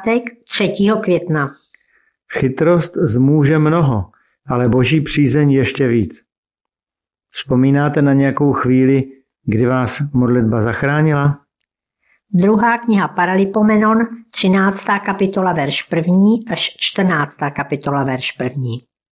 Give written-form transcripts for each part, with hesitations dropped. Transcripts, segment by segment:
pátek 3. května. Chytrost zmůže mnoho, ale boží přízeň ještě víc. Vzpomínáte na nějakou chvíli, kdy vás modlitba zachránila? 2. kniha Paralipomenon, 13. kapitola, verš 1. až 14. kapitola, verš 1.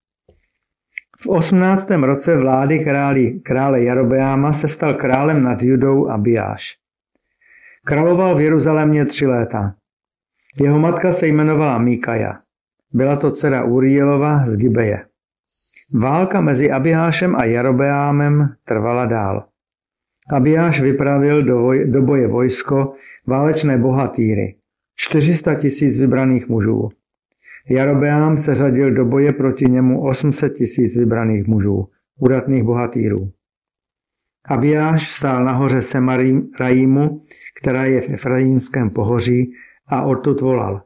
V 18. roce vlády krále Jarobeáma se stal králem nad Judou Abijáš. Královal v Jeruzalémě 3 léta. Jeho matka se jmenovala Míkaja. Byla to dcera Urielova z Gibeje. Válka mezi Abijášem a Jarobeámem trvala dál. Abijáš vypravil do boje vojsko, válečné bohatýry, 400 000 vybraných mužů. Jarobeám se řadil do boje proti němu 800 000 vybraných mužů, udatných bohatýrů. Abijáš stál na hoře Semarajimu, která je v Efraimském pohoří, a odtud volal: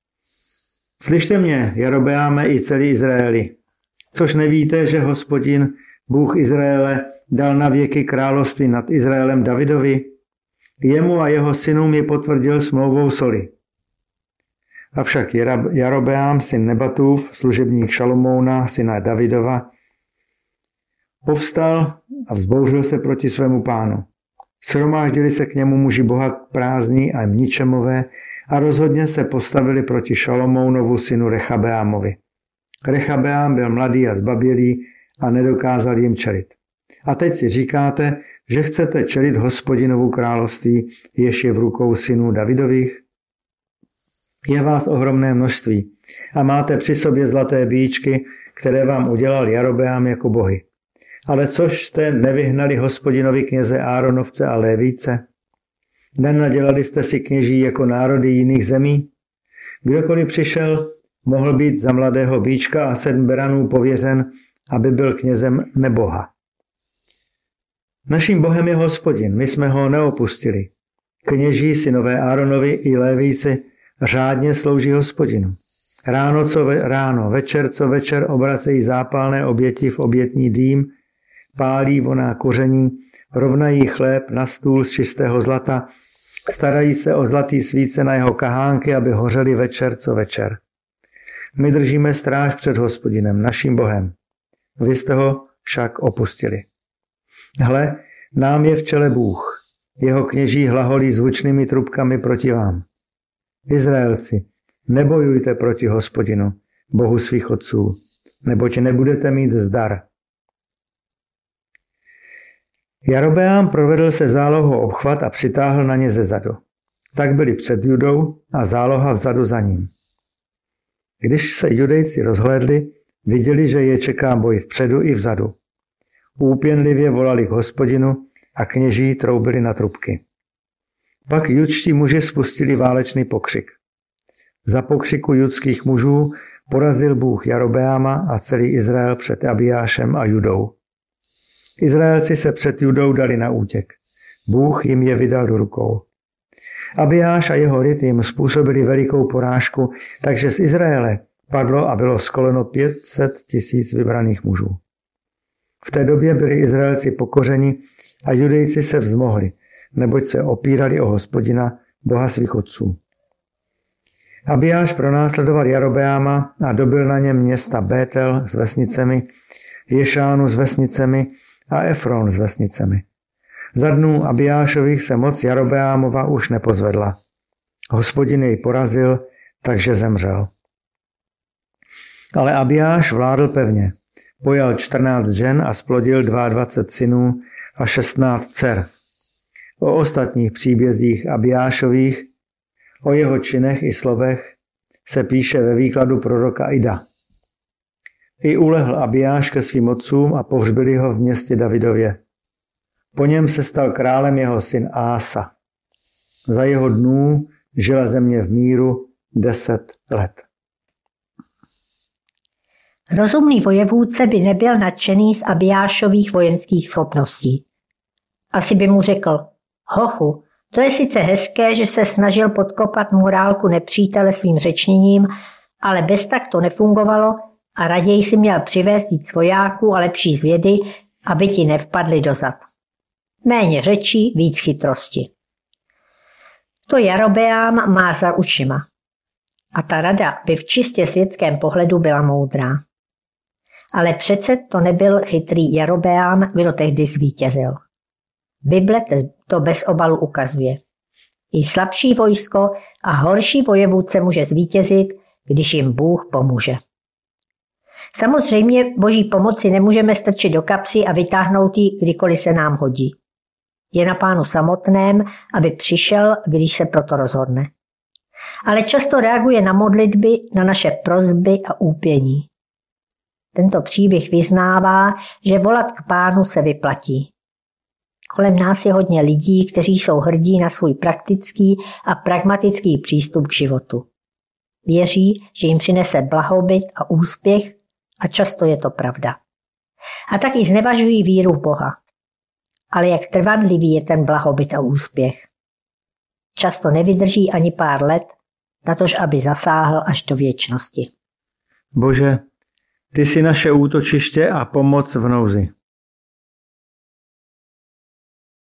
Slyšte mě, Jarobeáme i celý Izraeli, což nevíte, že Hospodin, Bůh Izraele, dal na věky království nad Izraelem Davidovi? Jemu a jeho synům je potvrdil smlouvou soli. Avšak Jarobeám, syn Nebatův, služebník Šalomouna, syna Davidova, povstal a vzbouřil se proti svému pánu. Shromáždili se k němu muži bohat prázdní a ničemové a rozhodně se postavili proti Šalomounovu synu Rechabeámovi. Rechabeám byl mladý a zbabělý a nedokázal jim čelit. A teď si říkáte, že chcete čelit Hospodinovu království, jež je v rukou synů Davidových? Je vás ohromné množství a máte při sobě zlaté bíčky, které vám udělal Jarobeám jako bohy. Ale což jste nevyhnali Hospodinovi kněze Áronovce a Lévíce? Nenadělali jste si kněží jako národy jiných zemí? Kdokoliv přišel, mohl být za mladého bíčka a 7 beranů pověřen, aby byl knězem neboha. Naším Bohem je Hospodin, my jsme ho neopustili. Kněží, synové Áronovi i Lévíci řádně slouží Hospodinu. Ráno co ráno, večer co večer obracejí zápalné oběti v obětní dým, pálí voná koření, rovnají chléb na stůl z čistého zlata, starají se o zlatý svíce na jeho kahánky, aby hořely večer co večer. My držíme stráž před Hospodinem, naším Bohem. Vy jste ho však opustili. Hle, nám je v čele Bůh. Jeho kněží hlaholí zvučnými trubkami proti vám. Izraelci, nebojujte proti Hospodinu, Bohu svých otců, neboť nebudete mít zdar. Jarobeám provedl se zálohou obchvat a přitáhl na ně zezadu. Tak byli před Judou a záloha vzadu za ním. Když se Judejci rozhlédli, viděli, že je čeká boj vpředu i vzadu. Úpěnlivě volali k Hospodinu a kněží troubili na trubky. Pak judští muži spustili válečný pokřik. Za pokřiku judských mužů porazil Bůh Jarobeáma a celý Izrael před Abijášem a Judou. Izraelci se před Judou dali na útěk. Bůh jim je vydal do rukou. Abijáš a jeho lid jim způsobili velikou porážku, takže z Izraele padlo a bylo skoleno 500 000 vybraných mužů. V té době byli Izraelci pokořeni a Judejci se vzmohli, neboť se opírali o Hospodina, Boha svých otců. Abijáš pronásledoval Jarobeáma a dobyl na něm města Bétel s vesnicemi, Ješánu s vesnicemi a Efron s vesnicemi. Za dnů Abijášových se moc Jarobeámova už nepozvedla. Hospodin jej porazil, takže zemřel. Ale Abijáš vládl pevně. Pojal 14 žen a splodil 22 synů a 16 dcer. O ostatních příbězích Abijášových, o jeho činech i slovech se píše ve výkladu proroka Ida. I ulehl Abijáš ke svým otcům a pohřbili ho v městě Davidově. Po něm se stal králem jeho syn Ása. Za jeho dnů žila země v míru 10 let. Rozumný vojevůdce by nebyl nadšený z Abijášových vojenských schopností. Asi by mu řekl: Hochu, to je sice hezké, že se snažil podkopat morálku nepřítele svým řečněním, ale bez tak to nefungovalo a raději si měl přivést víc vojáků a lepší zvědy, aby ti nevpadli dozad. Méně řečí, víc chytrosti. To Jarobeám má za ušima. A ta rada by v čistě světském pohledu byla moudrá. Ale přece to nebyl chytrý Jerobeám, kdo tehdy zvítězil. Bible to bez obalu ukazuje. I slabší vojsko a horší vojevůdce může zvítězit, když jim Bůh pomůže. Samozřejmě boží pomoci nemůžeme strčit do kapsy a vytáhnout ji, kdykoliv se nám hodí. Je na Pánu samotném, aby přišel, když se proto rozhodne. Ale často reaguje na modlitby, na naše prosby a úpění. Tento příběh vyznává, že volat k Pánu se vyplatí. Kolem nás je hodně lidí, kteří jsou hrdí na svůj praktický a pragmatický přístup k životu. Věří, že jim přinese blahobyt a úspěch a často je to pravda. A tak i znevažují víru v Boha. Ale jak trvanlivý je ten blahobyt a úspěch. Často nevydrží ani pár let, natož aby zasáhl až do věčnosti. Bože, ty jsi naše útočiště a pomoc v nouzi.